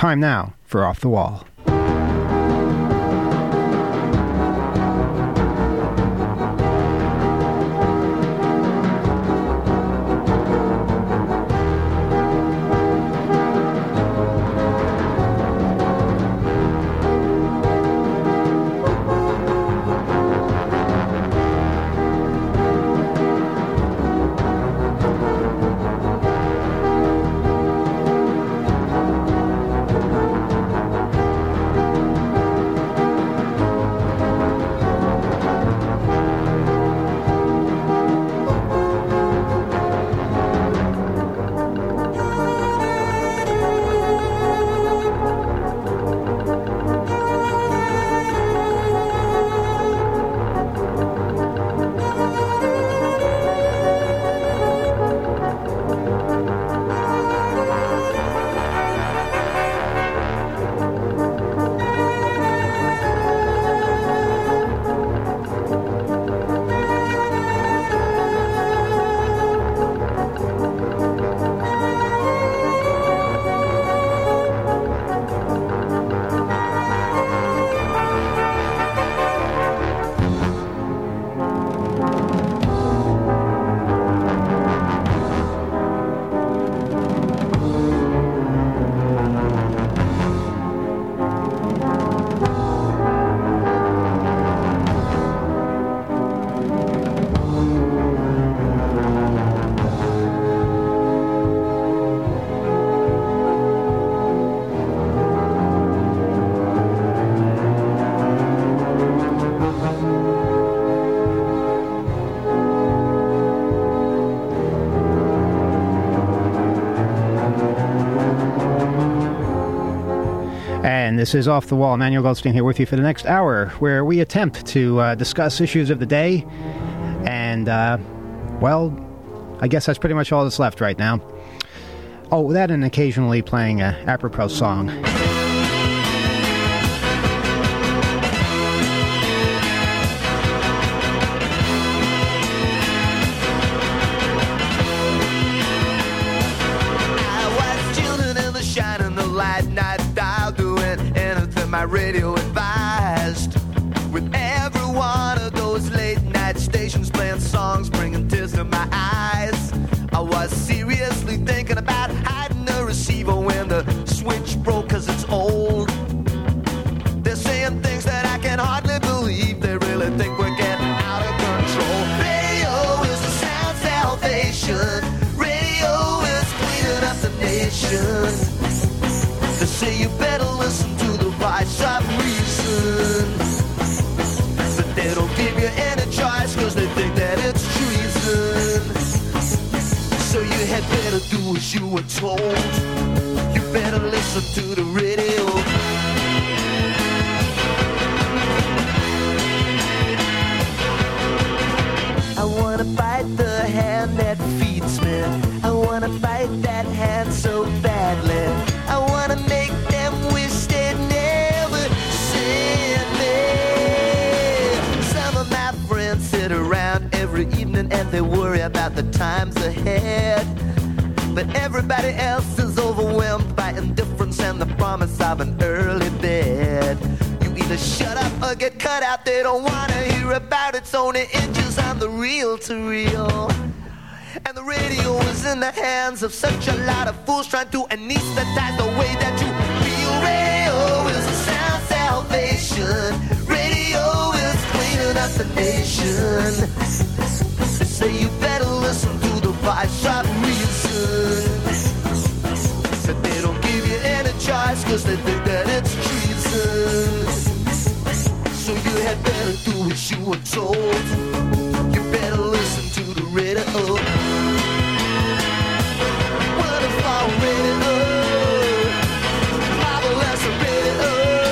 Time now for Off the Wall. And this is Off the Wall. Emmanuel Goldstein here with you for the next hour, where we attempt to discuss issues of the day. And, well, I guess that's pretty much all that's left right now. Oh, that and occasionally playing a apropos song. My radio advised, with every one of those late night stations playing songs bringing tears to my eyes. I was seriously thinking about hiding the receiver when the switch broke, cause it's old. They're saying things that I can hardly believe. They really think we're getting out of control. Radio is the sound salvation. Radio is cleaning up the nation. They say you better listen to the voice of reason, but they don't give you any choice cause they think that it's treason. So you had better do as you were told. You better listen to the radio. I wanna bite the hand that feeds me. I wanna bite that hand so badly. I wanna make them wish they'd never seen me. Some of my friends sit around every evening and they worry about the times ahead. But everybody else is overwhelmed by indifference and the promise of an early bed. You either shut up or get cut out. They don't wanna hear about it's only inches on the reel to reel. And the radio is in the hands of such a lot of fools trying to anesthetize the way that you feel. Radio is a sound salvation. Radio is cleaning up the nation. They say you better listen to the voice of reason. But they don't give you any choice cause they think that it's treason. So you had better do as you were told. You better listen to the radio. Wonderful radio. Marvelous radio.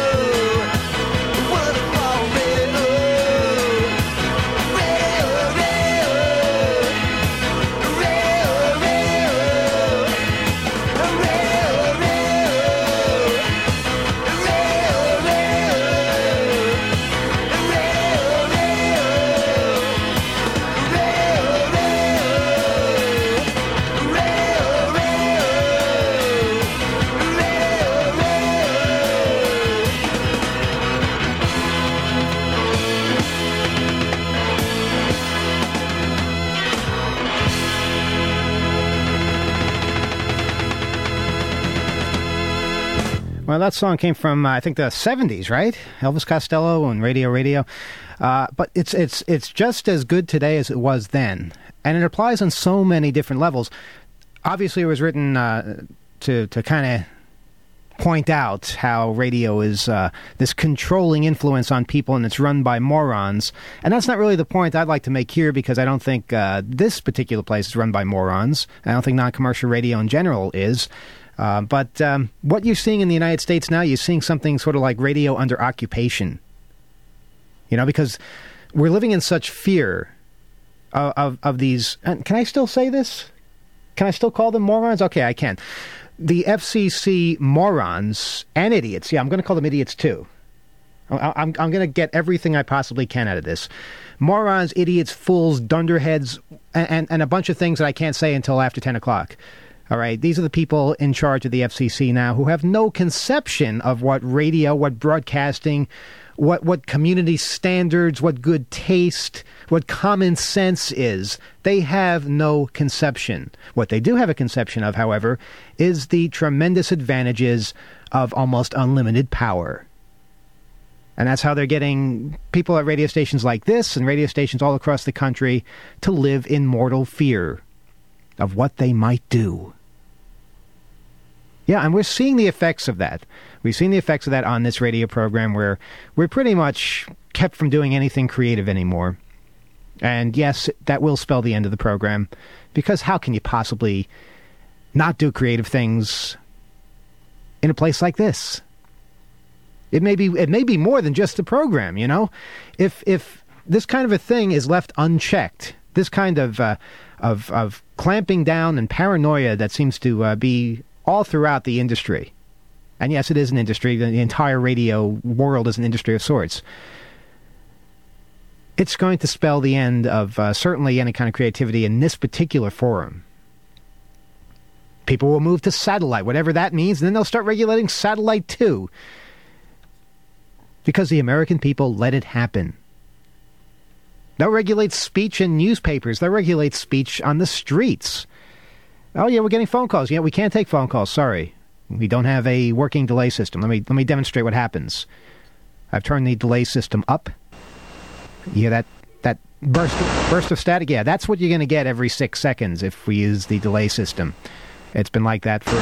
Wonderful radio. Radio, radio. Radio, radio. Radio, radio. Radio, radio. Well, that song came from, I think, the 70s, right? Elvis Costello and Radio. But it's just as good today as it was then. And it applies on so many different levels. Obviously, it was written to kind of point out how radio is this controlling influence on people, and it's run by morons. And that's not really the point I'd like to make here, because I don't think this particular place is run by morons. I don't think non-commercial radio in general is. But what you're seeing in the United States now, you're seeing something sort of like radio under occupation. You know, because we're living in such fear of these... And can I still say this? Can I still call them morons? Okay, I can. The FCC morons and idiots. Yeah, I'm going to call them idiots too. I'm going to get everything I possibly can out of this. Morons, idiots, fools, dunderheads, and a bunch of things that I can't say until after 10 o'clock. All right, these are the people in charge of the FCC now who have no conception of what radio, what broadcasting, what community standards, what good taste, what common sense is. They have no conception. What they do have a conception of, however, is the tremendous advantages of almost unlimited power. And that's how they're getting people at radio stations like this and radio stations all across the country to live in mortal fear of what they might do. Yeah, and we're seeing the effects of that. We've seen the effects of that on this radio program, where we're pretty much kept from doing anything creative anymore. And yes, that will spell the end of the program, because how can you possibly not do creative things in a place like this? It may be more than just the program, you know? If this kind of a thing is left unchecked, this kind of clamping down and paranoia that seems to be all throughout the industry. And yes, it is an industry. The entire radio world is an industry of sorts. It's going to spell the end of certainly any kind of creativity in this particular forum. People will move to satellite, whatever that means, and then they'll start regulating satellite too. Because the American people let it happen. They'll regulate speech in newspapers. They'll regulate speech on the streets. Oh, yeah, we're getting phone calls. Yeah, we can't take phone calls. Sorry. We don't have a working delay system. Let me demonstrate what happens. I've turned the delay system up. You hear that burst of static? Yeah, that's what you're going to get every 6 seconds if we use the delay system. It's been like that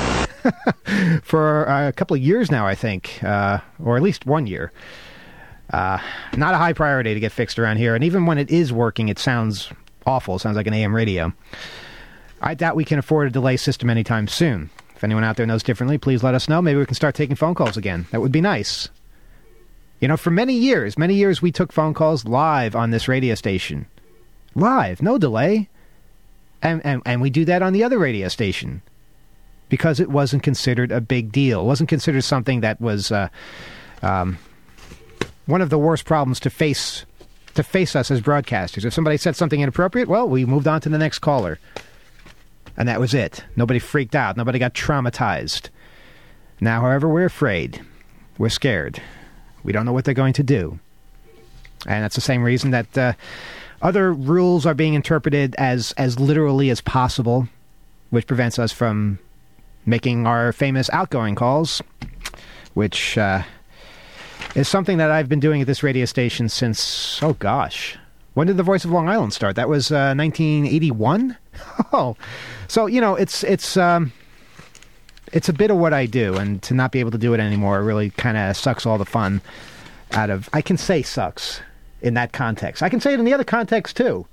for a couple of years now, I think, or at least 1 year. Not a high priority to get fixed around here. And even when it is working, it sounds awful. It sounds like an AM radio. I doubt we can afford a delay system anytime soon. If anyone out there knows differently, please let us know. Maybe we can start taking phone calls again. That would be nice. You know, for many years we took phone calls live on this radio station. Live, no delay. And we do that on the other radio station. Because it wasn't considered a big deal. It wasn't considered something that was one of the worst problems to face us as broadcasters. If somebody said something inappropriate, well, we moved on to the next caller. And that was it. Nobody freaked out. Nobody got traumatized. Now, however, we're afraid. We're scared. We don't know what they're going to do. And that's the same reason that other rules are being interpreted as literally as possible, which prevents us from making our famous outgoing calls, which is something that I've been doing at this radio station since, oh gosh, when did the Voice of Long Island start? That was 1981? Oh, so, you know, it's a bit of what I do, and to not be able to do it anymore really kind of sucks all the fun out of... I can say sucks in that context. I can say it in the other context, too.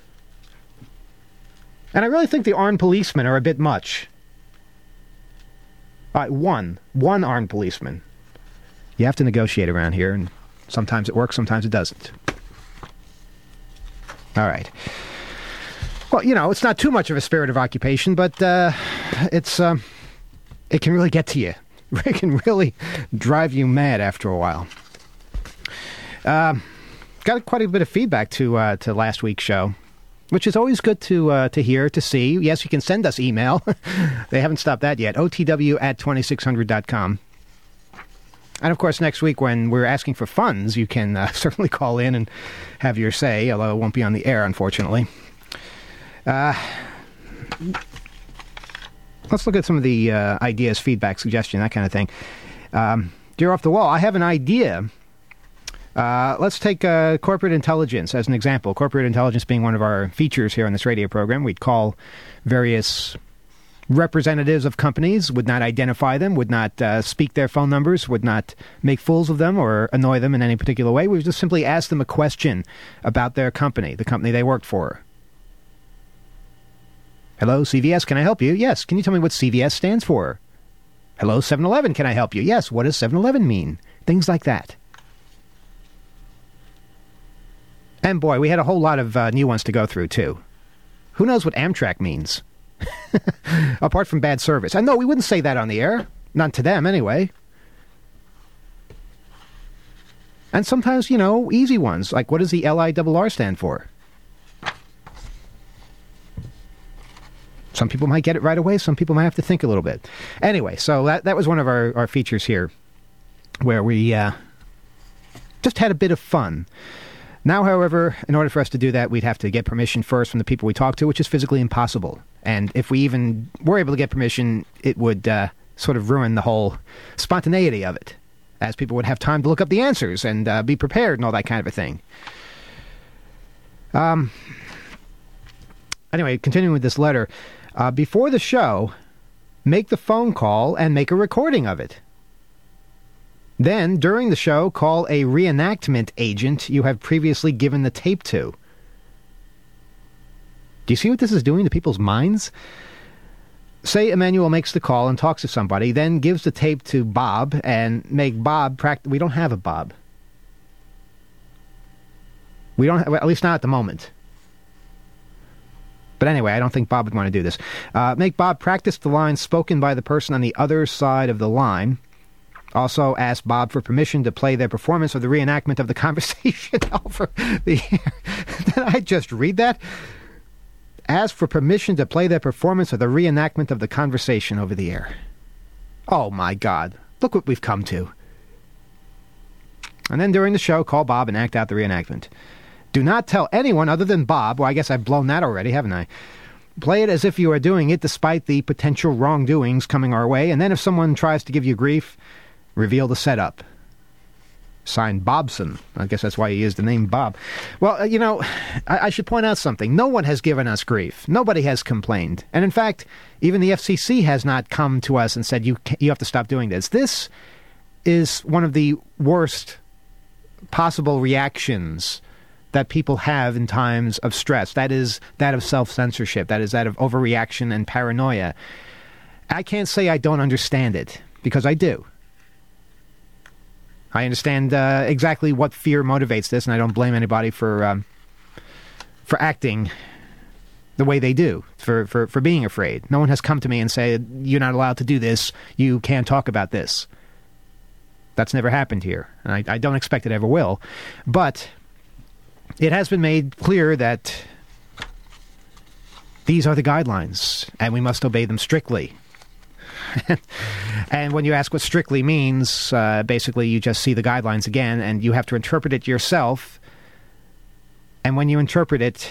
And I really think the armed policemen are a bit much. All right, one armed policeman. You have to negotiate around here, and sometimes it works, sometimes it doesn't. All right. Well, you know, it's not too much of a spirit of occupation, but it can really get to you. It can really drive you mad after a while. Got quite a bit of feedback to last week's show, which is always good to hear, to see. Yes, you can send us email. They haven't stopped that yet. OTW@2600.com. And, of course, next week when we're asking for funds, you can certainly call in and have your say, although it won't be on the air, unfortunately. Let's look at some of the ideas, feedback, suggestion, that kind of thing. Dear Off the Wall, I have an idea. Let's take corporate intelligence as an example. Corporate intelligence being one of our features here on this radio program. We'd call various representatives of companies, would not identify them, would not speak their phone numbers, would not make fools of them or annoy them in any particular way. We would just simply ask them a question about their company, the company they worked for. Hello, CVS, can I help you? Yes. Can you tell me what CVS stands for? Hello, 7-Eleven, can I help you? Yes. What does 7-Eleven mean? Things like that. And boy, we had a whole lot of new ones to go through, too. Who knows what Amtrak means? Apart from bad service. I know we wouldn't say that on the air. Not to them, anyway. And sometimes, easy ones, like what does the LIRR stand for? Some people might get it right away. Some people might have to think a little bit. Anyway, so that was one of our features here, where we just had a bit of fun. Now, however, in order for us to do that, we'd have to get permission first from the people we talk to, which is physically impossible. And if we even were able to get permission, it would sort of ruin the whole spontaneity of it, as people would have time to look up the answers and be prepared and all that kind of a thing. Anyway, continuing with this letter, before the show, make the phone call and make a recording of it. Then, during the show, call a reenactment agent you have previously given the tape to. Do you see what this is doing to people's minds? Say Emmanuel makes the call and talks to somebody, then gives the tape to Bob and make Bob practice. We don't have a Bob. We don't have, at least not at the moment. But anyway, I don't think Bob would want to do this. Make Bob practice the lines spoken by the person on the other side of the line. Also, ask Bob for permission to play their performance of the reenactment of the conversation over the air. Did I just read that? Ask for permission to play their performance of the reenactment of the conversation over the air. Oh, my God. Look what we've come to. And then during the show, call Bob and act out the reenactment. Do not tell anyone other than Bob. Well, I guess I've blown that already, haven't I? Play it as if you are doing it despite the potential wrongdoings coming our way. And then if someone tries to give you grief, reveal the setup. Signed, Bobson. I guess that's why he used the name Bob. Well, I should point out something. No one has given us grief. Nobody has complained. And in fact, even the FCC has not come to us and said, you have to stop doing this. This is one of the worst possible reactions that people have in times of stress. That is that of self-censorship. That is that of overreaction and paranoia. I can't say I don't understand it, because I do. I understand exactly what fear motivates this, and I don't blame anybody for acting the way they do, for being afraid. No one has come to me and said, you're not allowed to do this, you can't talk about this. That's never happened here, and I don't expect it ever will. But it has been made clear that these are the guidelines, and we must obey them strictly. And when you ask what strictly means, basically you just see the guidelines again, and you have to interpret it yourself. And when you interpret it,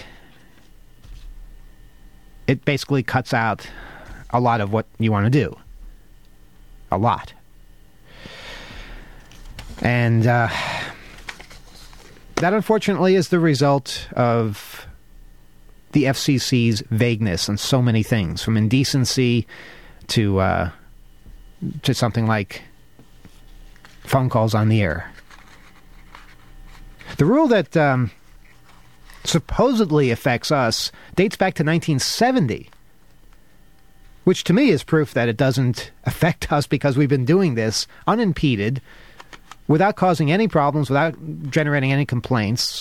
it basically cuts out a lot of what you want to do. A lot. And that, unfortunately, is the result of the FCC's vagueness on so many things, from indecency to something like phone calls on the air. The rule that supposedly affects us dates back to 1970, which to me is proof that it doesn't affect us because we've been doing this unimpeded, without causing any problems, without generating any complaints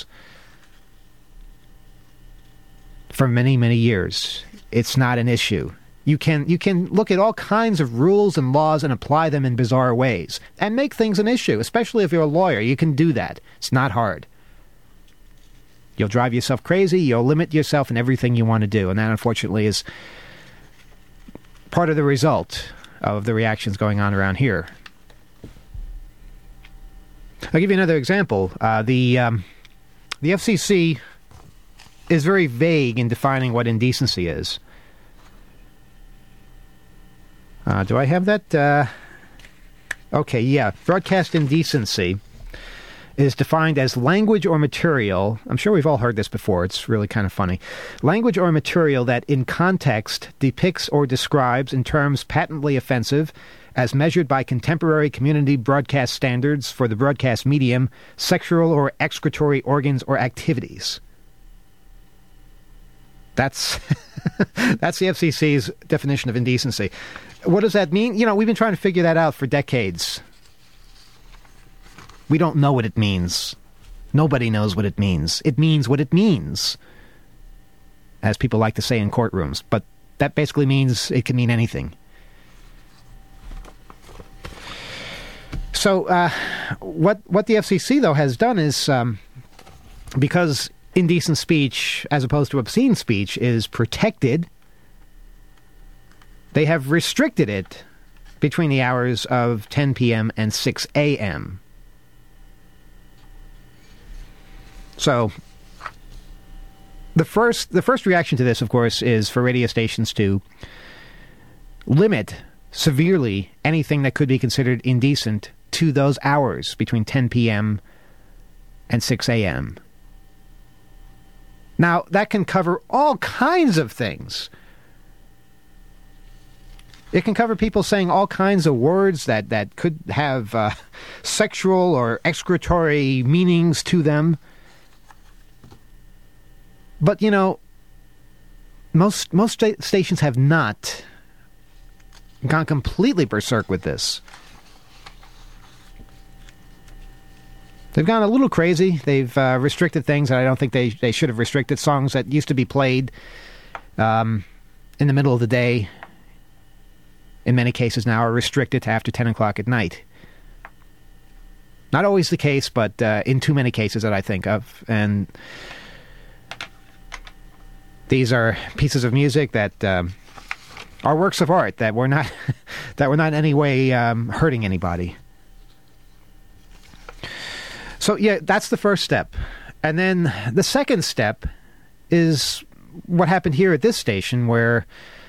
for many, many years. It's not an issue. You can look at all kinds of rules and laws and apply them in bizarre ways and make things an issue, especially if you're a lawyer. You can do that. It's not hard. You'll drive yourself crazy. You'll limit yourself in everything you want to do. And that, unfortunately, is part of the result of the reactions going on around here. I'll give you another example. The FCC is very vague in defining what indecency is. Do I have that? Okay, yeah. Broadcast indecency is defined as language or material. I'm sure we've all heard this before. It's really kind of funny. Language or material that in context depicts or describes in terms patently offensive as measured by contemporary community broadcast standards for the broadcast medium, sexual or excretory organs or activities. That's that's the FCC's definition of indecency. What does that mean? You know, we've been trying to figure that out for decades. We don't know what it means. Nobody knows what it means. It means what it means, as people like to say in courtrooms. But that basically means it can mean anything. So what the FCC, though, has done is, because indecent speech, as opposed to obscene speech, is protected, they have restricted it between the hours of 10 p.m. and 6 a.m. So the first reaction to this, of course, is for radio stations to limit severely anything that could be considered indecent to those hours between 10 p.m. and 6 a.m. Now, that can cover all kinds of things. It can cover people saying all kinds of words that could have sexual or excretory meanings to them. But, you know, most stations have not gone completely berserk with this. They've gone a little crazy. They've restricted things that I don't think they should have restricted. Songs that used to be played in the middle of the day, in many cases now, are restricted to after 10 o'clock at night. Not always the case, but in too many cases that I think of. And these are pieces of music that are works of art that were not in any way hurting anybody. So, yeah, that's the first step. And then the second step is what happened here at this station, where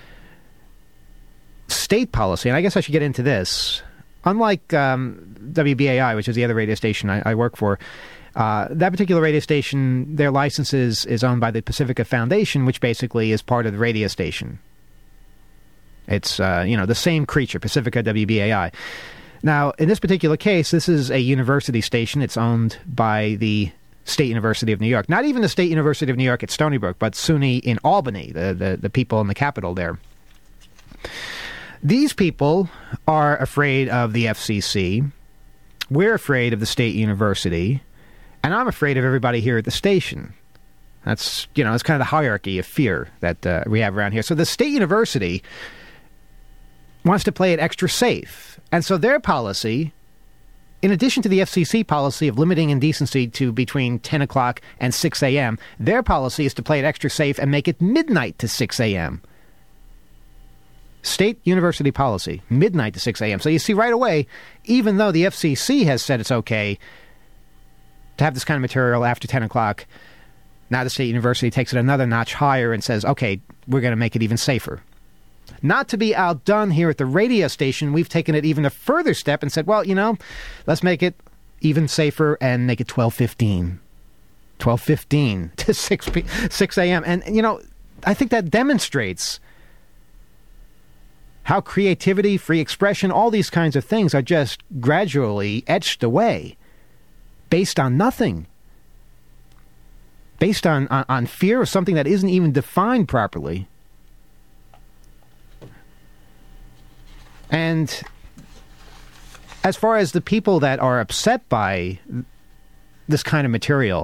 state policy, and I guess I should get into this, unlike WBAI, which is the other radio station I work for, that particular radio station, their license is owned by the Pacifica Foundation, which basically is part of the radio station. It's, the same creature, Pacifica WBAI. Now, in this particular case, this is a university station. It's owned by the State University of New York. Not even the State University of New York at Stony Brook, but SUNY in Albany, the people in the capital there. These people are afraid of the FCC. We're afraid of the State University. And I'm afraid of everybody here at the station. That's, it's kind of the hierarchy of fear that we have around here. So the State University wants to play it extra safe. And so their policy, in addition to the FCC policy of limiting indecency to between 10 o'clock and 6 a.m., their policy is to play it extra safe and make it midnight to 6 a.m. State University policy, midnight to 6 a.m. So you see right away, even though the FCC has said it's okay to have this kind of material after 10 o'clock, now the State University takes it another notch higher and says, okay, we're going to make it even safer. Not to be outdone here at the radio station, we've taken it even a further step and said, well, let's make it even safer and make it 12:15. 12:15 to 6 a.m. And, I think that demonstrates how creativity, free expression, all these kinds of things are just gradually etched away based on nothing. Based on fear of something that isn't even defined properly. And as far as the people that are upset by this kind of material,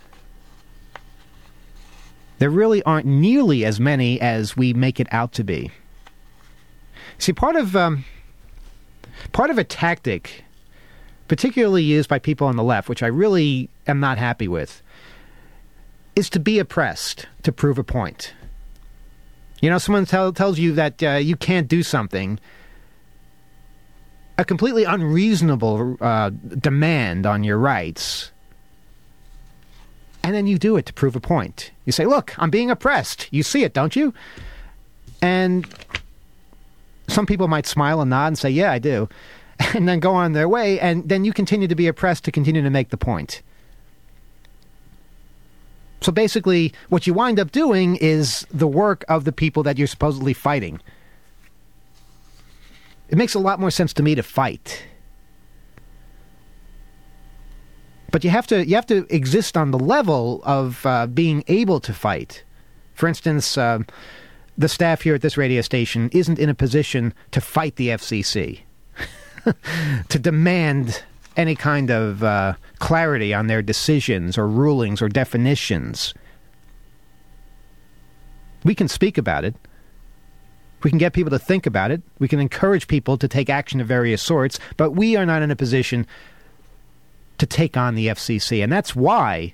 there really aren't nearly as many as we make it out to be. See, part of a tactic, particularly used by people on the left, which I really am not happy with, is to be oppressed to prove a point. Someone tells you that you can't do something, a completely unreasonable demand on your rights, and then you do it to prove a point. You say, look, I'm being oppressed. You see it, don't you? And some people might smile and nod and say, yeah, I do. and then go on their way, and then you continue to be oppressed to continue to make the point. So basically, what you wind up doing is the work of the people that you're supposedly fighting. It makes a lot more sense to me to fight. But you have to exist on the level of being able to fight. For instance, the staff here at this radio station isn't in a position to fight the FCC, to demand any kind of clarity on their decisions or rulings or definitions. We can speak about it. We can get people to think about it. We can encourage people to take action of various sorts, but we are not in a position to take on the FCC. And that's why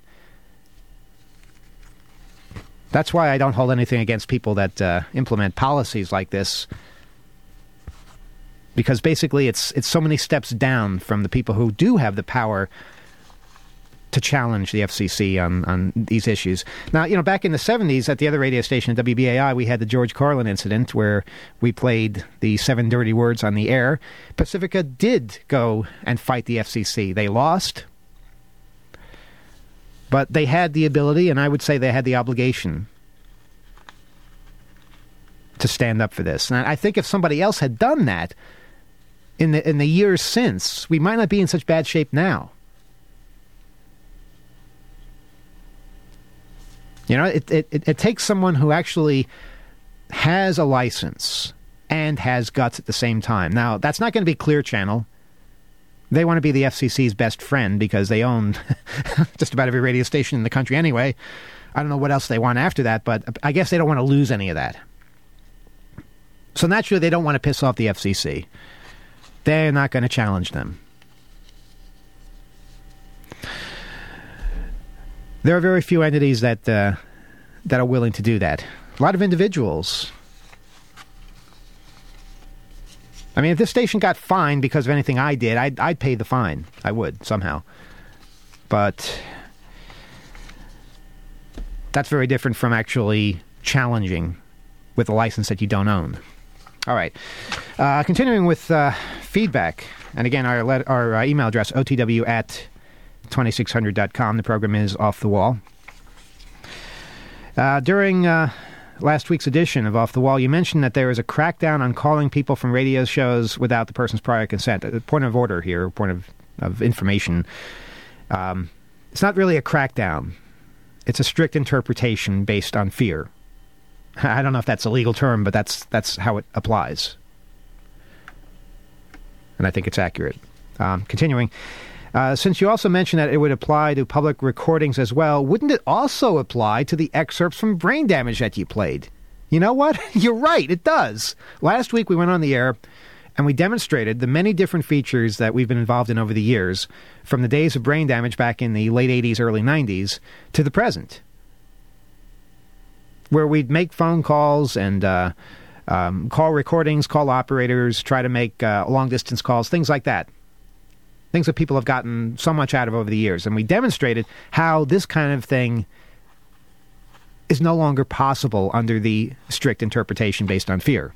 I don't hold anything against people that implement policies like this. Because basically it's so many steps down from the people who do have the power to challenge the FCC on these issues. Now, back in the 70s at the other radio station at WBAI, we had the George Carlin incident where we played the 7 dirty words on the air. Pacifica did go and fight the FCC. They lost, but they had the ability, and I would say they had the obligation to stand up for this. And I think if somebody else had done that in the years since, we might not be in such bad shape now. It takes someone who actually has a license and has guts at the same time. Now, that's not going to be Clear Channel. They want to be the FCC's best friend because they own just about every radio station in the country anyway. I don't know what else they want after that, but I guess they don't want to lose any of that. So naturally, they don't want to piss off the FCC. They're not going to challenge them. There are very few entities that are willing to do that. A lot of individuals. I mean, if this station got fined because of anything I did, I'd pay the fine. I would, somehow. But that's very different from actually challenging with a license that you don't own. All right. Continuing with feedback. And again, our email address, otw@2600.com. The program is Off the Wall. During last week's edition of Off the Wall, you mentioned that there is a crackdown on calling people from radio shows without the person's prior consent. A point of order here, point of information. It's not really a crackdown. It's a strict interpretation based on fear. I don't know if that's a legal term, but that's how it applies. And I think it's accurate. Continuing. Since you also mentioned that it would apply to public recordings as well, wouldn't it also apply to the excerpts from Brain Damage that you played? You know what? You're right, it does. Last week we went on the air and we demonstrated the many different features that we've been involved in over the years, from the days of Brain Damage back in the late 80s, early 90s, to the present, where we'd make phone calls and call recordings, call operators, try to make long-distance calls, things like that. Things that people have gotten so much out of over the years. And we demonstrated how this kind of thing is no longer possible under the strict interpretation based on fear.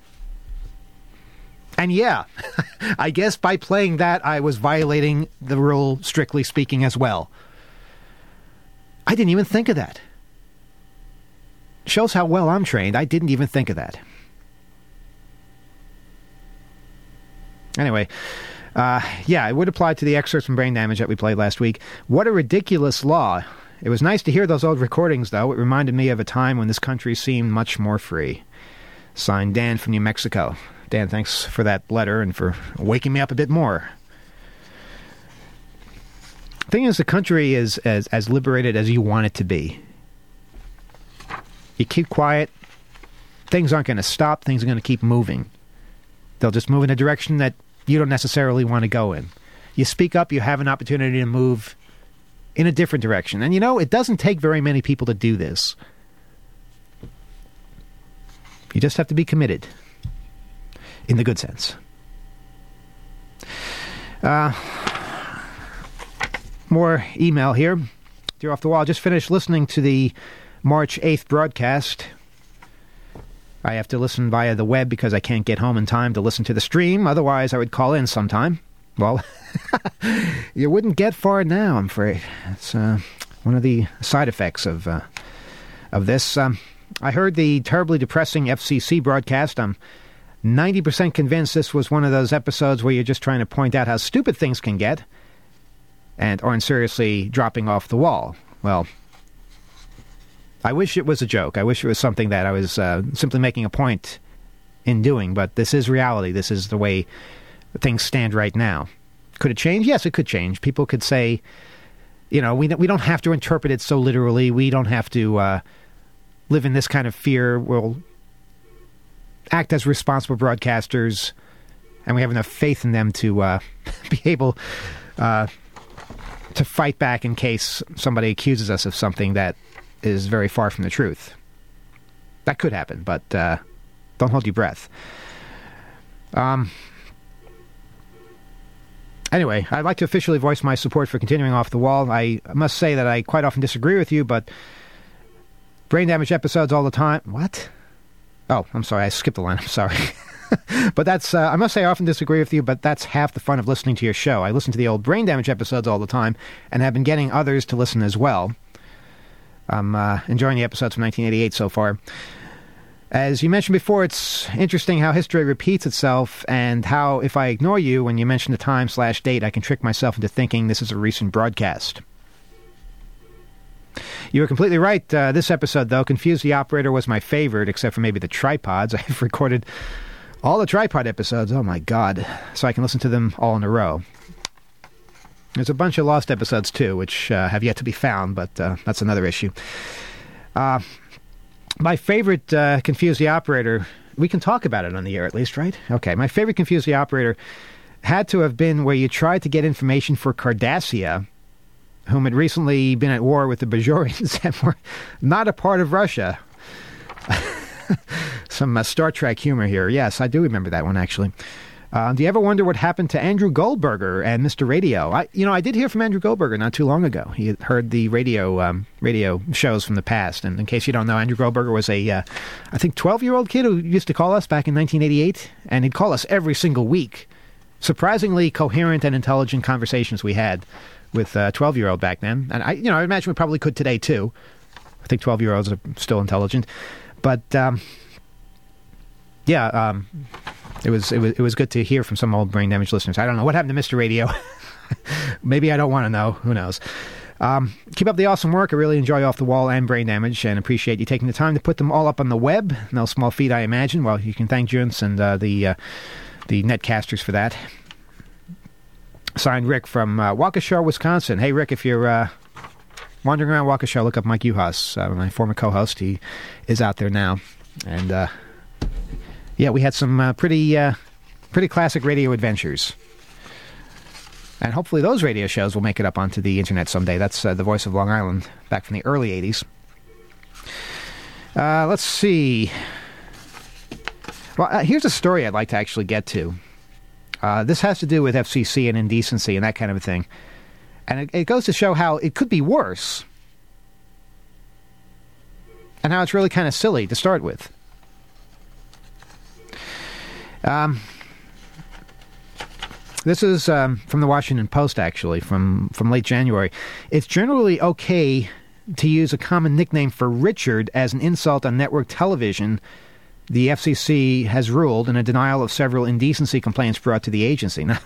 And yeah, I guess by playing that, I was violating the rule, strictly speaking, as well. I didn't even think of that. Shows how well I'm trained. I didn't even think of that. Anyway, yeah, it would apply to the excerpts from Brain Damage that we played last week. What a ridiculous law. It was nice to hear those old recordings, though. It reminded me of a time when this country seemed much more free. Signed, Dan from New Mexico. Dan, thanks for that letter and for waking me up a bit more. The thing is, the country is as liberated as you want it to be. You keep quiet, things aren't going to stop, things are going to keep moving. They'll just move in a direction that you don't necessarily want to go in. You speak up, you have an opportunity to move in a different direction. And it doesn't take very many people to do this. You just have to be committed. In the good sense. More email here. Dear Off the Wall, just finished listening to the March 8th broadcast. I have to listen via the web because I can't get home in time to listen to the stream. Otherwise, I would call in sometime. Well, you wouldn't get far now, I'm afraid. It's one of the side effects of this. I heard the terribly depressing FCC broadcast. I'm 90% convinced this was one of those episodes where you're just trying to point out how stupid things can get and aren't seriously dropping off the wall. Well, I wish it was a joke. I wish it was something that I was simply making a point in doing, but this is reality. This is the way things stand right now. Could it change? Yes, it could change. People could say, we don't have to interpret it so literally. We don't have to live in this kind of fear. We'll act as responsible broadcasters, and we have enough faith in them to be able to fight back in case somebody accuses us of something that is very far from the truth. That could happen, but don't hold your breath. Anyway, I'd like to officially voice my support for continuing Off the Wall. I must say that I quite often disagree with you, but brain damage episodes all the time. What? Oh, I'm sorry, I skipped the line. I'm sorry. But that's, I must say I often disagree with you, but that's half the fun of listening to your show. I listen to the old brain damage episodes all the time, and have been getting others to listen as well. I'm enjoying the episodes from 1988 so far. As you mentioned before, it's interesting how history repeats itself, and how if I ignore you when you mention the time/date, I can trick myself into thinking this is a recent broadcast. You were completely right. This episode, though, Confuse the Operator was my favorite, except for maybe the tripods. I've recorded all the tripod episodes. Oh, my God. So I can listen to them all in a row. There's a bunch of lost episodes, too, which have yet to be found, but that's another issue. My favorite Confuse the Operator, we can talk about it on the air at least, right? Okay, my favorite Confuse the Operator had to have been where you tried to get information for Cardassia, whom had recently been at war with the Bajorians and were not a part of Russia. Some Star Trek humor here. Yes, I do remember that one, actually. Do you ever wonder what happened to Andrew Goldberger and Mr. Radio? I did hear from Andrew Goldberger not too long ago. He had heard the radio shows from the past. And in case you don't know, Andrew Goldberger was a, I think, 12-year-old kid who used to call us back in 1988. And he'd call us every single week. Surprisingly coherent and intelligent conversations we had with a 12-year-old back then. And I imagine we probably could today, too. I think 12-year-olds are still intelligent. But, it was good to hear from some old brain damage listeners. I don't know what happened to Mr. Radio. Maybe I don't want to know. Who knows? Keep up the awesome work. I really enjoy Off the Wall and Brain Damage, and appreciate you taking the time to put them all up on the web. No small feat, I imagine. Well, you can thank Junts and the netcasters for that. Signed, Rick from Waukesha, Wisconsin. Hey, Rick, if you're wandering around Waukesha, look up Mike Uhas, my former co-host. He is out there now. And, we had some pretty classic radio adventures. And hopefully those radio shows will make it up onto the internet someday. That's the Voice of Long Island, back from the early 80s. Let's see. Well, here's a story I'd like to actually get to. This has to do with FCC and indecency and that kind of a thing. And it goes to show how it could be worse. And how it's really kind of silly to start with. This is from the Washington Post, actually, from late January. It's generally okay to use a common nickname for Richard as an insult on network television, the FCC has ruled in a denial of several indecency complaints brought to the agency. Now,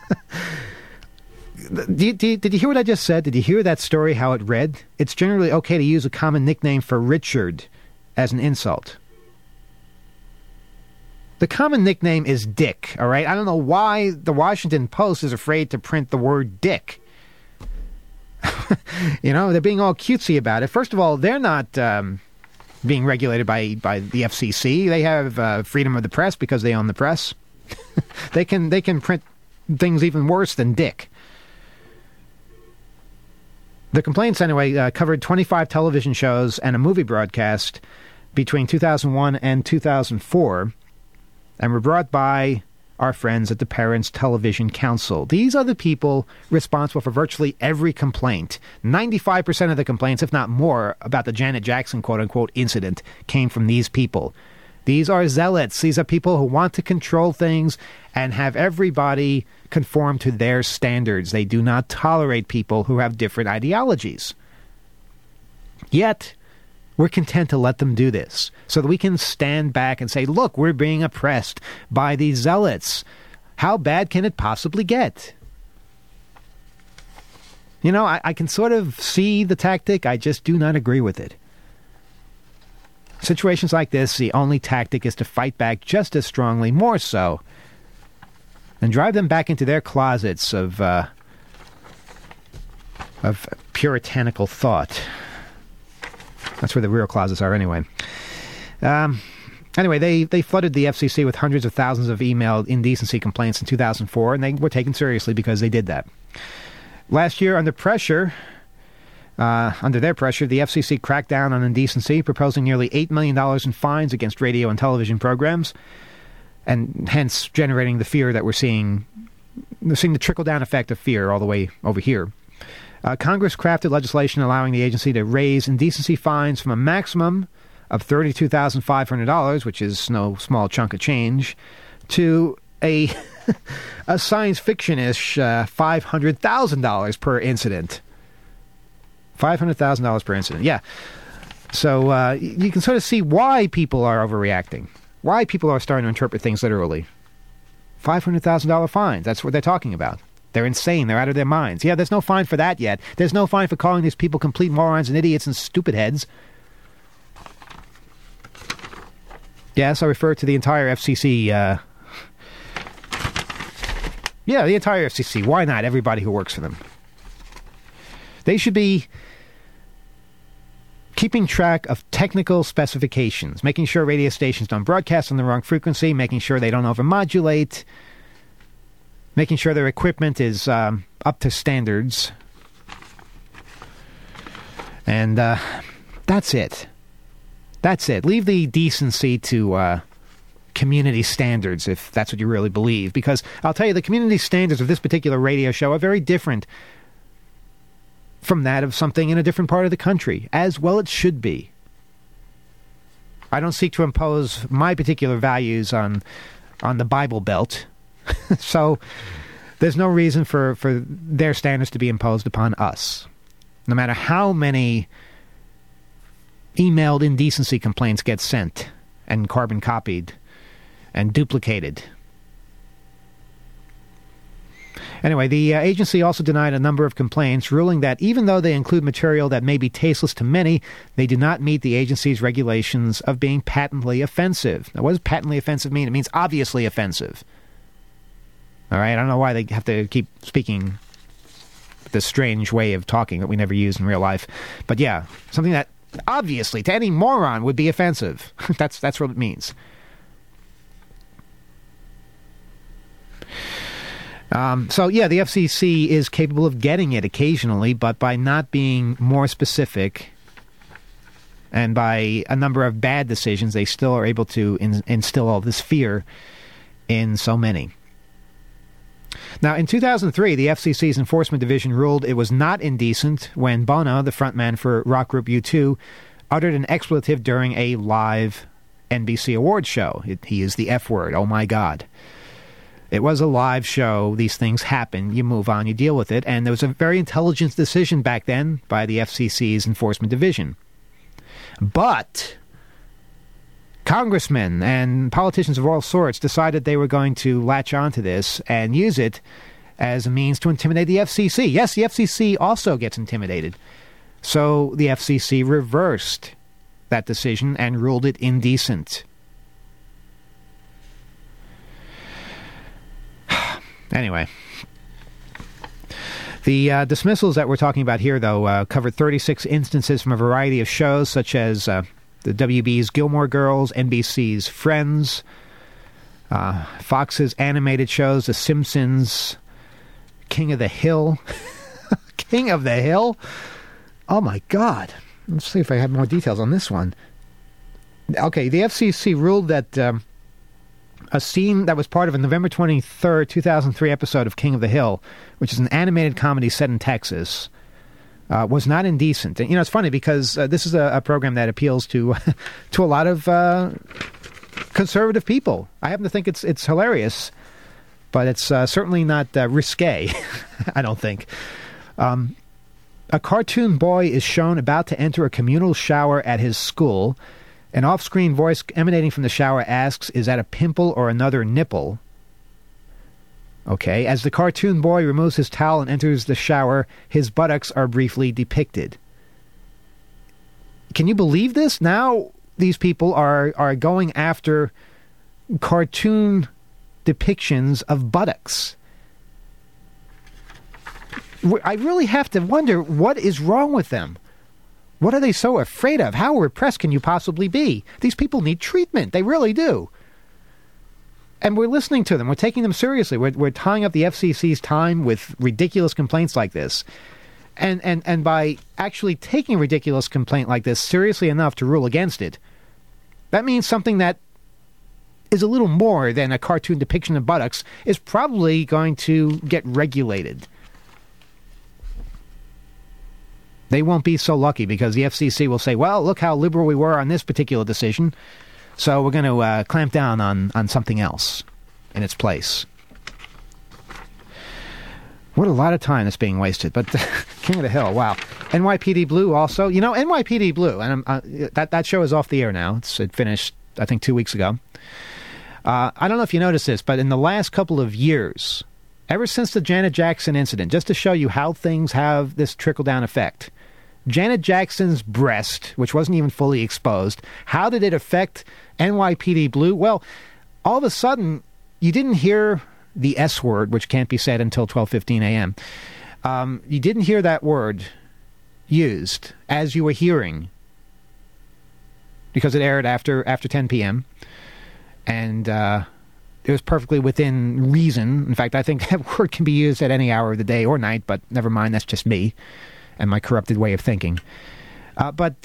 did you hear what I just said? Did you hear that story, how it read? It's generally okay to use a common nickname for Richard as an insult. The common nickname is Dick, all right? I don't know why the Washington Post is afraid to print the word Dick. They're being all cutesy about it. First of all, they're not being regulated by the FCC. They have freedom of the press because they own the press. They can print things even worse than Dick. The complaints, anyway, covered 25 television shows and a movie broadcast between 2001 and 2004, and were brought by our friends at the Parents Television Council. These are the people responsible for virtually every complaint. 95% of the complaints, if not more, about the Janet Jackson quote-unquote incident came from these people. These are zealots. These are people who want to control things and have everybody conform to their standards. They do not tolerate people who have different ideologies. Yet, we're content to let them do this so that we can stand back and say, look, we're being oppressed by these zealots. How bad can it possibly get? You know, I can sort of see the tactic. I just do not agree with it. Situations like this, the only tactic is to fight back just as strongly, more so, and drive them back into their closets of puritanical thought. That's where the real closets are, anyway. Anyway, they flooded the FCC with hundreds of thousands of emailed indecency complaints in 2004, and they were taken seriously because they did that. Last year, under their pressure, the FCC cracked down on indecency, proposing nearly $8 million in fines against radio and television programs, and hence generating the fear that we're seeing. We're seeing the trickle-down effect of fear all the way over here. Congress crafted legislation allowing the agency to raise indecency fines from a maximum of $32,500, which is no small chunk of change, to a science fiction-ish $500,000 per incident. $500,000 per incident, yeah. So you can sort of see why people are overreacting, why people are starting to interpret things literally. $500,000 fines, that's what they're talking about. They're insane, they're out of their minds. Yeah, there's no fine for that yet. There's no fine for calling these people complete morons and idiots and stupid heads. Yes, I refer to the entire FCC. Yeah, the entire FCC. Why not? Everybody who works for them. They should be keeping track of technical specifications, making sure radio stations don't broadcast on the wrong frequency, making sure they don't overmodulate, making sure their equipment is up to standards. And that's it. That's it. Leave the decency to community standards, if that's what you really believe. Because I'll tell you, the community standards of this particular radio show are very different from that of something in a different part of the country, as well it should be. I don't seek to impose my particular values on the Bible Belt, so there's no reason for their standards to be imposed upon us. No matter how many emailed indecency complaints get sent and carbon copied and duplicated. Anyway, the agency also denied a number of complaints, ruling that even though they include material that may be tasteless to many, they do not meet the agency's regulations of being patently offensive. Now, what does patently offensive mean? It means obviously offensive. All right, I don't know why they have to keep speaking this strange way of talking that we never use in real life. But yeah, something that obviously to any moron would be offensive. That's what it means. So, yeah, the FCC is capable of getting it occasionally, but by not being more specific and by a number of bad decisions, they still are able to instill all this fear in so many. Now, in 2003, the FCC's Enforcement Division ruled it was not indecent when Bono, the frontman for rock group U2, uttered an expletive during a live NBC Awards show. He is the F word, oh my God. It was a live show. These things happen. You move on. You deal with it. And there was a very intelligent decision back then by the FCC's Enforcement Division. But congressmen and politicians of all sorts decided they were going to latch onto this and use it as a means to intimidate the FCC. Yes, the FCC also gets intimidated. So the FCC reversed that decision and ruled it indecent. Anyway, the dismissals that we're talking about here, though, covered 36 instances from a variety of shows, such as the WB's Gilmore Girls, NBC's Friends, Fox's animated shows, The Simpsons, King of the Hill. King of the Hill? Oh, my God. Let's see if I have more details on this one. Okay, the FCC ruled that a scene that was part of a November 23rd, 2003 episode of King of the Hill, which is an animated comedy set in Texas, was not indecent. And, you know, it's funny because this is a program that appeals to to a lot of conservative people. I happen to think it's hilarious, but it's certainly not risque, I don't think. A cartoon boy is shown about to enter a communal shower at his school. An off-screen voice emanating from the shower asks, "Is that a pimple or another nipple?" Okay, as the cartoon boy removes his towel and enters the shower, his buttocks are briefly depicted. Can you believe this? Now these people are going after cartoon depictions of buttocks. I really have to wonder what is wrong with them. What are they so afraid of? How repressed can you possibly be? These people need treatment. They really do. And we're listening to them. We're taking them seriously. We're tying up the FCC's time with ridiculous complaints like this. And by actually taking a ridiculous complaint like this seriously enough to rule against it, that means something that is a little more than a cartoon depiction of buttocks is probably going to get regulated. They won't be so lucky because the FCC will say, well, look how liberal we were on this particular decision, so we're going to clamp down on something else in its place. What a lot of time that's being wasted. But King of the Hill, wow. NYPD Blue also. You know, NYPD Blue, and that show is off the air now. It finished, I think, 2 weeks ago. I don't know if you noticed this, but in the last couple of years, ever since the Janet Jackson incident, just to show you how things have this trickle-down effect, Janet Jackson's breast, which wasn't even fully exposed, how did it affect NYPD Blue? Well, all of a sudden, you didn't hear the S word, which can't be said until 12:15 a.m. You didn't hear that word used as you were hearing because it aired after 10 p.m. And it was perfectly within reason. In fact, I think that word can be used at any hour of the day or night, but never mind, that's just me and my corrupted way of thinking. But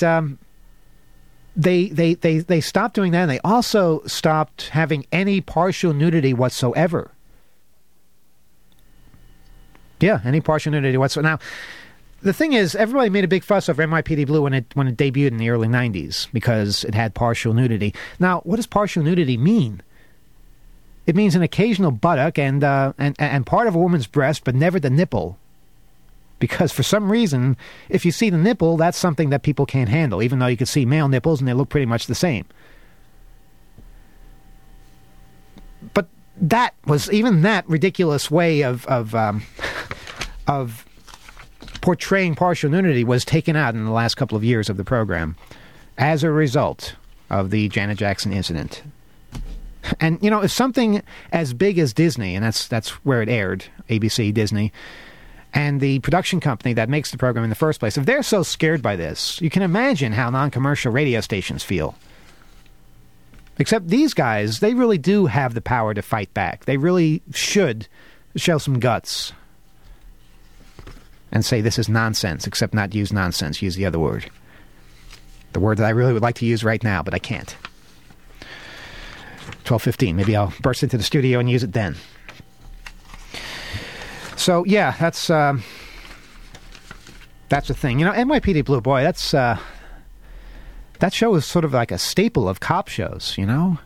they stopped doing that, and they also stopped having any partial nudity whatsoever. Yeah, any partial nudity whatsoever. Now, the thing is, everybody made a big fuss over NYPD Blue when it debuted in the early 90s because it had partial nudity. Now, what does partial nudity mean? It means an occasional buttock and part of a woman's breast, but never the nipple. Because for some reason, if you see the nipple, that's something that people can't handle, even though you can see male nipples and they look pretty much the same. But that was, even that ridiculous way of portraying partial nudity was taken out in the last couple of years of the program as a result of the Janet Jackson incident. And, you know, if something as big as Disney, and that's where it aired, ABC, Disney, and the production company that makes the program in the first place, if they're so scared by this, you can imagine how non-commercial radio stations feel. Except these guys, they really do have the power to fight back. They really should show some guts and say this is nonsense, except not use nonsense, use the other word. The word that I really would like to use right now, but I can't. 12:15. Maybe I'll burst into the studio and use it then. So, yeah, that's the thing. You know, NYPD Blue, boy, that show is sort of like a staple of cop shows, you know?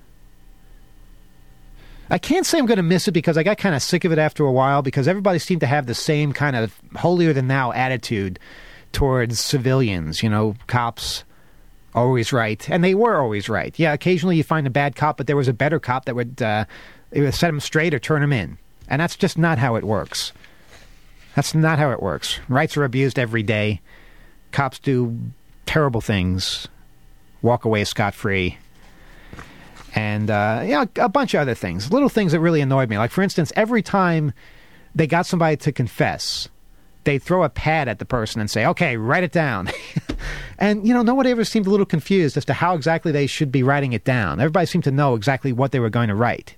I can't say I'm going to miss it because I got kind of sick of it after a while because everybody seemed to have the same kind of holier-than-thou attitude towards civilians, you know, cops always right. And they were always right. Yeah, occasionally you find a bad cop, but there was a better cop that would either set him straight or turn him in. And that's just not how it works. That's not how it works. Rights are abused every day. Cops do terrible things, walk away scot-free. And, a bunch of other things. Little things that really annoyed me. Like, for instance, every time they got somebody to confess, they'd throw a pad at the person and say, okay, write it down. And, you know, nobody ever seemed a little confused as to how exactly they should be writing it down. Everybody seemed to know exactly what they were going to write.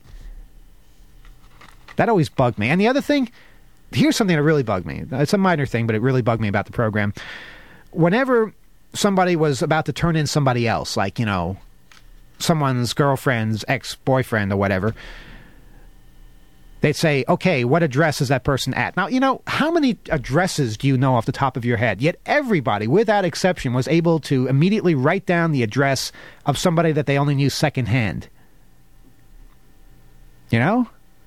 That always bugged me. And the other thing, here's something that really bugged me. It's a minor thing, but it really bugged me about the program. Whenever somebody was about to turn in somebody else, like, you know, someone's girlfriend's ex-boyfriend or whatever, they'd say, okay, what address is that person at? Now, you know, how many addresses do you know off the top of your head? Yet everybody, without exception, was able to immediately write down the address of somebody that they only knew secondhand. You know?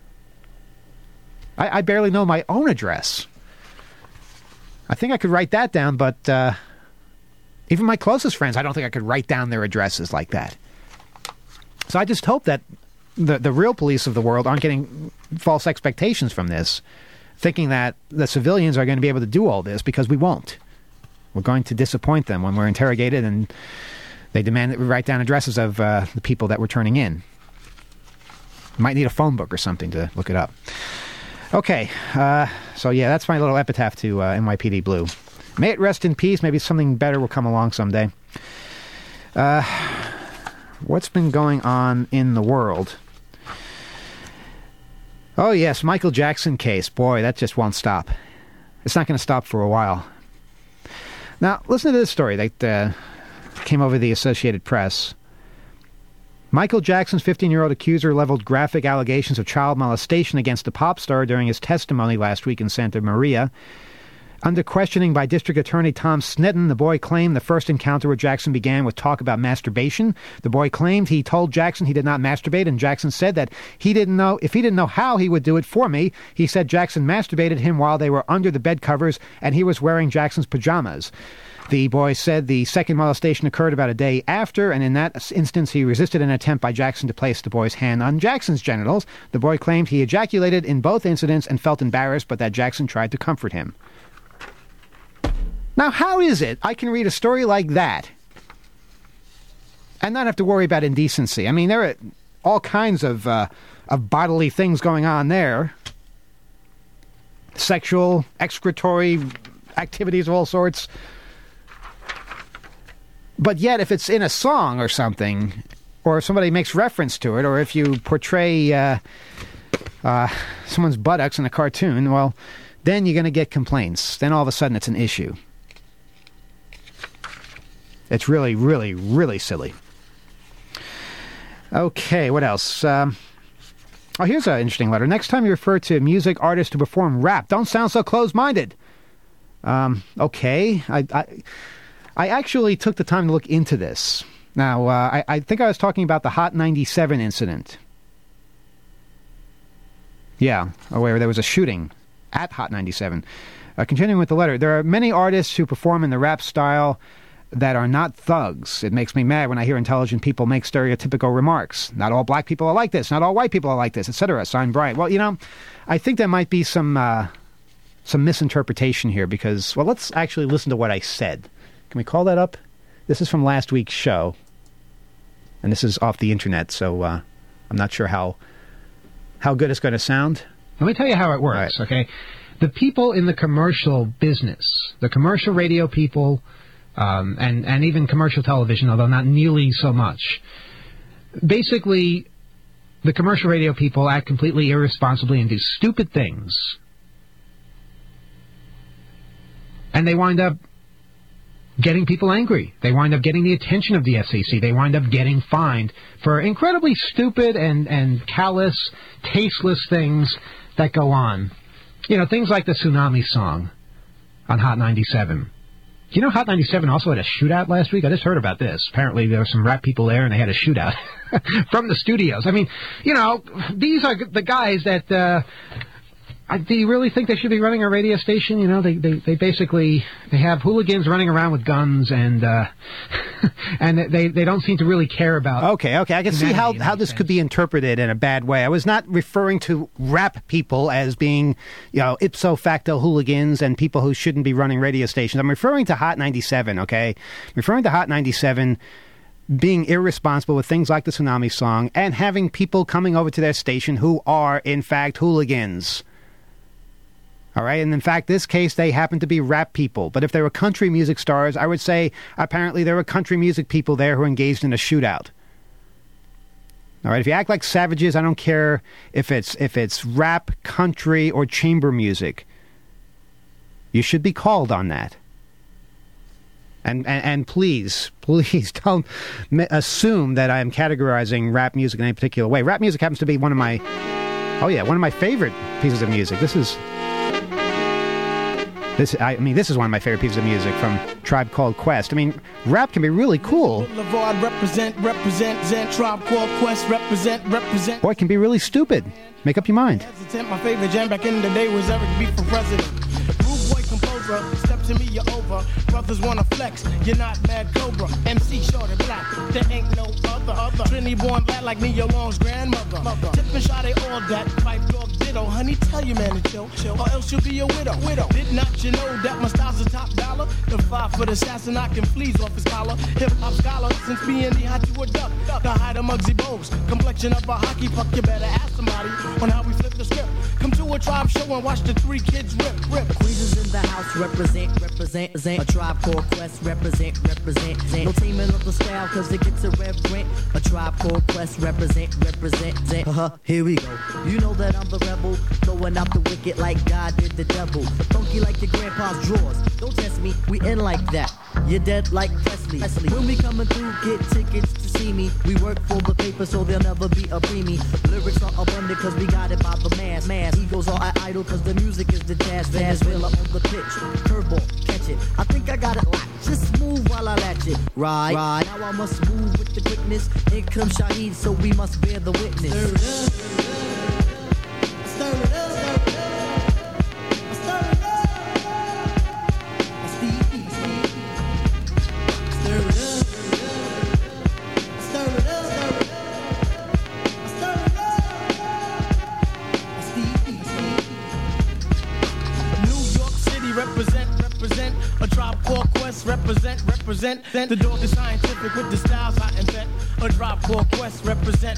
I barely know my own address. I think I could write that down, but even my closest friends, I don't think I could write down their addresses like that. So I just hope that the real police of the world aren't getting false expectations from this, thinking that the civilians are going to be able to do all this, because we won't. We're going to disappoint them when we're interrogated and they demand that we write down addresses of the people that we're turning in. Might need a phone book or something to look it up. Okay, so yeah, that's my little epitaph to NYPD Blue. May it rest in peace. Maybe something better will come along someday. What's been going on in the world? Oh, yes, Michael Jackson case. Boy, that just won't stop. It's not going to stop for a while. Now, listen to this story that came over the Associated Press. Michael Jackson's 15-year-old accuser leveled graphic allegations of child molestation against the pop star during his testimony last week in Santa Maria. Under questioning by District Attorney Tom Sneddon, the boy claimed the first encounter with Jackson began with talk about masturbation. The boy claimed he told Jackson he did not masturbate, and Jackson said that if he didn't know how, he would do it for me. He said Jackson masturbated him while they were under the bed covers, and he was wearing Jackson's pajamas. The boy said the second molestation occurred about a day after, and in that instance he resisted an attempt by Jackson to place the boy's hand on Jackson's genitals. The boy claimed he ejaculated in both incidents and felt embarrassed, but that Jackson tried to comfort him. Now, how is it I can read a story like that and not have to worry about indecency? I mean, there are all kinds of bodily things going on there. Sexual, excretory activities of all sorts. But yet, if it's in a song or something, or if somebody makes reference to it, or if you portray someone's buttocks in a cartoon, well, then you're going to get complaints. Then all of a sudden it's an issue. It's really, really, really silly. Okay, what else? Oh, here's an interesting letter. Next time you refer to music artists who perform rap, don't sound so close-minded. Okay. I actually took the time to look into this. Now, I think I was talking about the Hot 97 incident. Yeah, where there was a shooting at Hot 97. Continuing with the letter, there are many artists who perform in the rap style that are not thugs. It makes me mad when I hear intelligent people make stereotypical remarks. Not all black people are like this. Not all white people are like this, etc. Signed, Brian. Well, you know, I think there might be some misinterpretation here because, well, let's actually listen to what I said. Can we call that up? This is from last week's show. And this is off the internet, so I'm not sure how good it's going to sound. Let me tell you how it works, right. Okay? The people in the commercial business, the commercial radio people, and even commercial television, although not nearly so much, basically, the commercial radio people act completely irresponsibly and do stupid things. And they wind up getting people angry. They wind up getting the attention of the FCC. They wind up getting fined for incredibly stupid and callous, tasteless things that go on. You know, things like the Tsunami song on Hot 97. Do you know Hot 97 also had a shootout last week? I just heard about this. Apparently there were some rap people there and they had a shootout from the studios. I mean, you know, these are the guys that... do you really think they should be running a radio station? You know, they basically have hooligans running around with guns and and they don't seem to really care about. Okay, I can see how this could be interpreted in a bad way. I was not referring to rap people as being, you know, ipso facto hooligans and people who shouldn't be running radio stations. I'm referring to Hot 97. Okay, referring to Hot 97 being irresponsible with things like the Tsunami song and having people coming over to their station who are in fact hooligans. All right, and in fact, this case, they happen to be rap people. But if they were country music stars, I would say apparently there were country music people there who engaged in a shootout. All right, if you act like savages, I don't care if it's rap, country, or chamber music. You should be called on that. And please don't assume that I am categorizing rap music in any particular way. Rap music happens to be one of my Oh yeah, one of my favorite pieces of music. This is one of my favorite pieces of music from Tribe Called Quest. I mean, rap can be really cool. Represent, Tribe Called Quest, represent. Or it can be really stupid. Make up your mind. My favorite jam back in the day was Eric B for president. Rude boy composer, step to me, you're over. Brothers wanna flex, you're not Mad Cobra. MC short and black, there ain't no other. Trinity born black like Neo Long's grandmother. Tip and shot, they all that. Pipe dog ditto, honey, tell your man to chill, or else you'll be a widow. Did not you know that my style's a top dollar? The 5-foot assassin knocking fleas off his collar. Hip hop scholar, since being the hot you a duck. The height of Muggsy Bogues, complexion of a hockey puck. You better ask somebody on how we flip the script. Come to a Tribe show and watch the 3 kids rip. Queens is in the house, represent. A Tribe Called Quest, represent. No teaming up the style, cause it gets irreverent. A Tribe Called Quest, represent. Here we go. You know that I'm the rebel, throwing out the wicked like God did the devil. Funky like your grandpa's drawers. Don't test me, we in like that. You're dead like Presley. When we coming through, get tickets to see me. We work for the paper, so there'll never be a preemie. Lyrics are abundant, cause we got it by the mass. Egos are idle, cause the music is the jazz. Venezuela on the pitch, curveball, catch it. I think I got it locked, just move while I latch it. Right. Now I must move with the quickness. In comes Shaheed, so we must bear the witness. Stir it up. Represent. A Tribe Called Quest, represent. The dog is scientific with the styles I invent. A Tribe Called Quest, represent.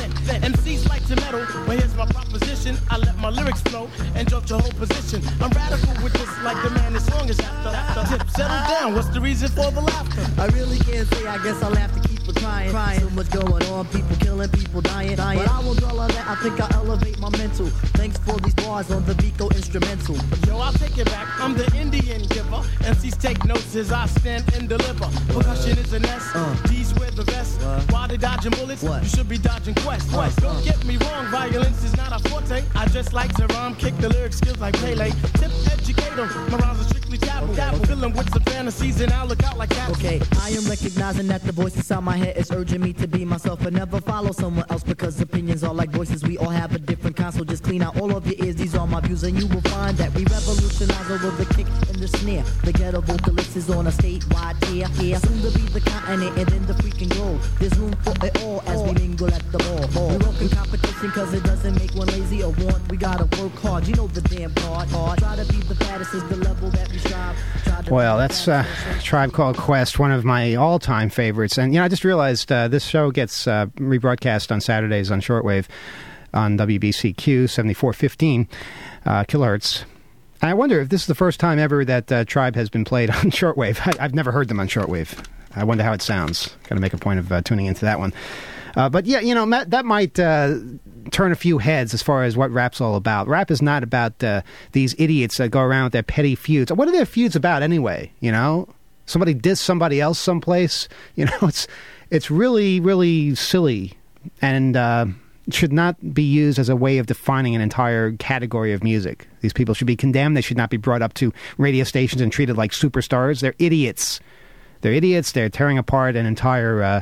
MCs like to meddle, but here's my proposition. I let my lyrics flow and joke your whole position. I'm radical with this, like the man this song is after. Tip, settle down, what's the reason for the laughter? I really can't say, I guess I'll have to keep crying. So much going on, people killing, people dying. But I won't dwell on that, I think I'll elevate my mental. Thanks for these bars on the Vico instrumental. Yo, I'll take it back, I'm the Indian giver. MCs take notes as I stand and deliver. Percussion is a nest, D's wear the vest. While they dodging bullets, you should be dodging Quest. Don't get me wrong, violence is not a forte. I just like to rhyme, kick the lyric skills like Pele. Tip, educate them, my rhymes are strictly taboo. Fill them with some fantasies and I'll look out like that. Okay, I am recognizing that the voice inside my head is urging me to be myself and never follow someone else, because opinions are like voices. We all have a different kind, so just clean out all of your ears. These are my views and you will find that we revolutionize over the kick and the snare. The ghetto vocalist is on a statewide tear. Soon to be the continent and then the freaking globe. There's room for it all as we mingle at the ball. We work in competition cause it doesn't make one lazy or want. We gotta work hard, you know the damn part. Try to be the fattest is the level that we strive. Well, that's Tribe Called Quest, one of my all-time favorites. And, you know, I just realized this show gets rebroadcast on Saturdays on shortwave on WBCQ 7415 kilohertz. And I wonder if this is the first time ever that Tribe has been played on shortwave. I've never heard them on shortwave. I wonder how it sounds. Got to make a point of tuning into that one. But yeah, you know, that might turn a few heads as far as what rap's all about. Rap is not about these idiots that go around with their petty feuds. What are their feuds about anyway? You know, somebody diss somebody else someplace. You know, it's really, really silly, and should not be used as a way of defining an entire category of music. These people should be condemned. They should not be brought up to radio stations and treated like superstars. They're idiots. They're idiots. They're tearing apart an entire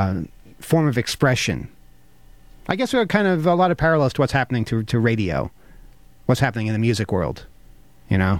form of expression. I guess there are kind of a lot of parallels to what's happening to radio, what's happening in the music world, you know.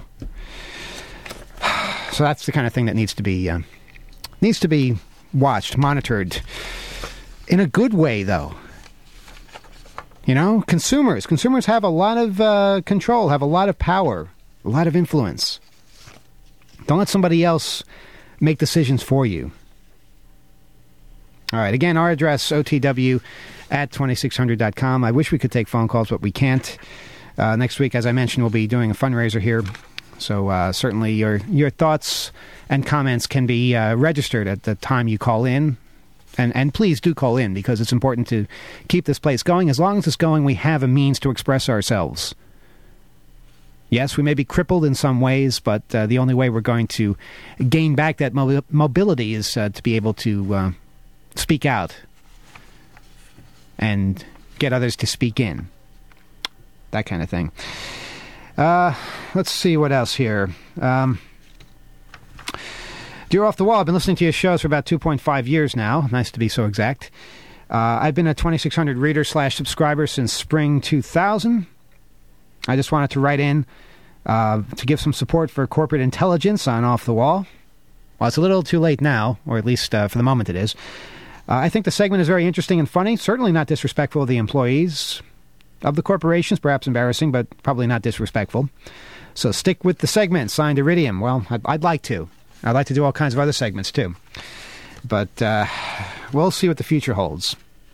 So that's the kind of thing that needs to be watched, monitored, in a good way, though. You know, consumers have a lot of control, have a lot of power, a lot of influence. Don't let somebody else make decisions for you. All right, again, our address, otw@2600.com. I wish we could take phone calls, but we can't. Next week, as I mentioned, we'll be doing a fundraiser here. So certainly your thoughts and comments can be registered at the time you call in. And please do call in, because it's important to keep this place going. As long as it's going, we have a means to express ourselves. Yes, we may be crippled in some ways, but the only way we're going to gain back that mobility is to be able to speak out and get others to speak in. that kind of thing. Let's see what else here. Dear Off the Wall, I've been listening to your shows for about 2.5 years now. Nice to be so exact. I've been a 2,600 reader/subscriber since spring 2000. I just wanted to write in to give some support for corporate intelligence on Off the Wall. Well, it's a little too late now, or at least for the moment it is. I think the segment is very interesting and funny, certainly not disrespectful of the employees of the corporations, perhaps embarrassing, but probably not disrespectful. So stick with the segment, signed Iridium. Well, I'd like to. I'd like to do all kinds of other segments, too. But we'll see what the future holds.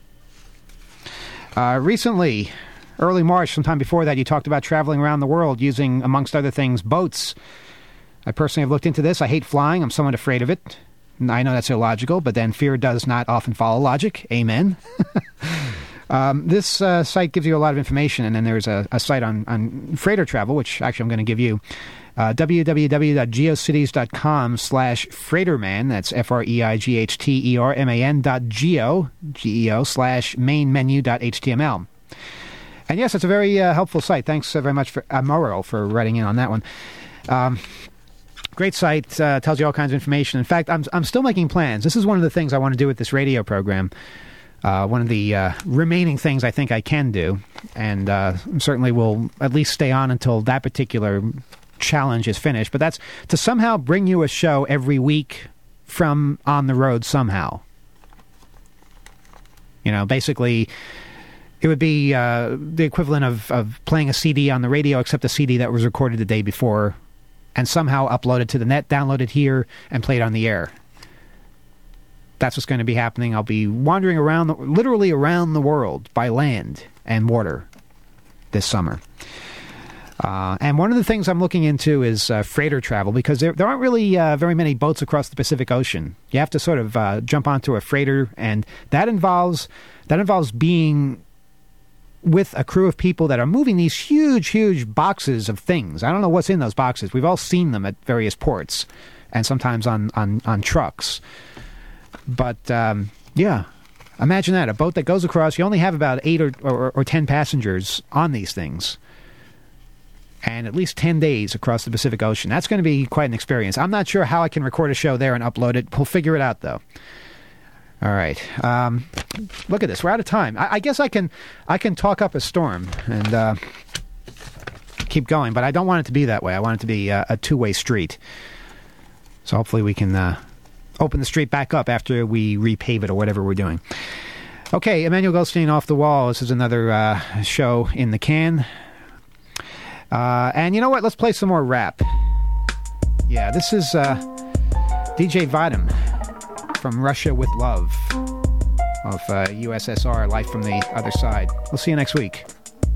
Recently, early March, sometime before that, you talked about traveling around the world using, amongst other things, boats. I personally have looked into this. I hate flying. I'm somewhat afraid of it. I know that's illogical, but then fear does not often follow logic. Amen. This site gives you a lot of information, and then there's a site on freighter travel, which actually I'm going to give you. www.geocities.com/freighterman. That's FREIGHTERMAN.geo/main-menu.html. And yes, it's a very helpful site. Thanks very much for Amoro for writing in on that one. Great site, tells you all kinds of information. In fact, I'm still making plans. This is one of the things I want to do with this radio program. One of the remaining things I think I can do, and certainly will at least stay on until that particular challenge is finished. But that's to somehow bring you a show every week from on the road somehow. You know, basically, it would be the equivalent of playing a CD on the radio, except a CD that was recorded the day before and somehow uploaded to the net, downloaded here, and played on the air. That's what's going to be happening. I'll be wandering around, literally around the world by land and water this summer. And one of the things I'm looking into is freighter travel, because there aren't really very many boats across the Pacific Ocean. You have to sort of jump onto a freighter, and that involves being with a crew of people that are moving these huge, huge boxes of things. I don't know what's in those boxes. We've all seen them at various ports and sometimes on trucks. But, yeah, imagine that. A boat that goes across, you only have about 8 or 10 passengers on these things. And at least 10 days across the Pacific Ocean. That's going to be quite an experience. I'm not sure how I can record a show there and upload it. We'll figure it out, though. All right. Look at this. We're out of time. I guess I can talk up a storm and keep going, but I don't want it to be that way. I want it to be a two-way street. So hopefully we can open the street back up after we repave it or whatever we're doing. Okay, Emmanuel Goldstein, Off the Wall. This is another show in the can. And you know what? Let's play some more rap. Yeah, this is DJ Vadim from Russia with Love of USSR, Life from the Other Side. We'll see you next week.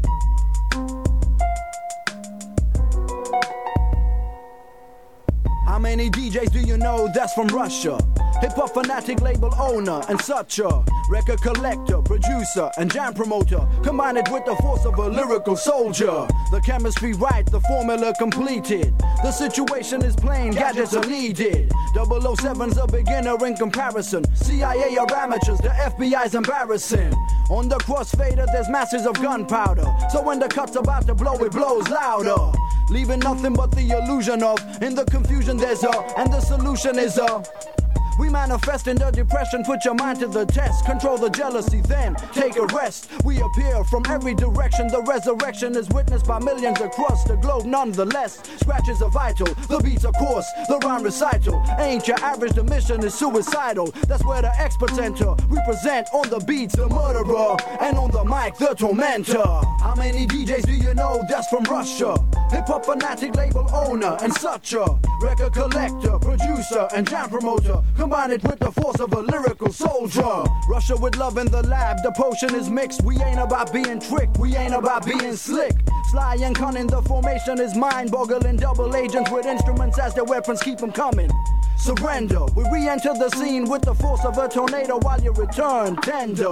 How many DJs do you know that's from Russia? Hip-hop fanatic, label owner, and such a record collector, producer, and jam promoter. Combine it with the force of a lyrical soldier. The chemistry right, the formula completed. The situation is plain, gadgets are needed. 007's a beginner in comparison. CIA are amateurs, the FBI's embarrassing. On the crossfader, there's masses of gunpowder. So when the cut's about to blow, it blows louder. Leaving nothing but the illusion of. In the confusion there's a, and the solution is a. We manifest in the depression, put your mind to the test. Control the jealousy, then take a rest. We appear from every direction. The resurrection is witnessed by millions across the globe nonetheless. Scratches are vital, the beats are coarse, the rhyme recital ain't your average, the mission is suicidal. That's where the experts enter. We present on the beats the murderer, and on the mic the tormentor. How many DJs do you know that's from Russia? Hip-hop fanatic, label owner, and such a record collector, producer, and jam promoter. Combine it with the force of a lyrical soldier. Russia with love in the lab, the potion is mixed. We ain't about being tricked, we ain't about being slick. Sly and cunning, the formation is mind-boggling. Double agents with instruments as their weapons keep them coming. Surrender, we re-enter the scene with the force of a tornado while you return tender.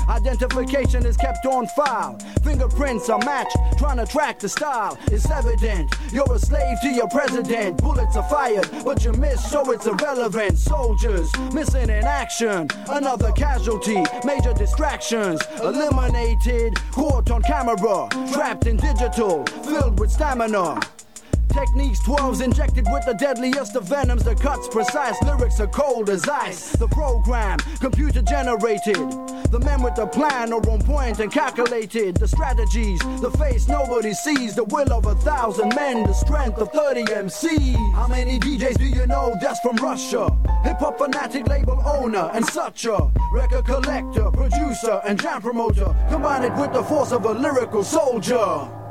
Identification is kept on file. Fingerprints are matched, trying to track the style. It's evident you're a slave to your president. Bullets are fired, but you miss, so it's irrelevant. Soldiers missing in action, another casualty. Major distractions eliminated, caught on camera, trapped in digital, filled with stamina. Techniques 12s injected with the deadliest of venoms. The cuts precise, lyrics are cold as ice. The program, computer generated. The men with the plan are on point and calculated. The strategies, the face nobody sees. The will of 1,000 men, the strength of 30 MCs. How many DJs do you know that's from Russia? Hip-hop fanatic, label owner and such a record collector, producer and jam promoter. Combine it with the force of a lyrical soldier.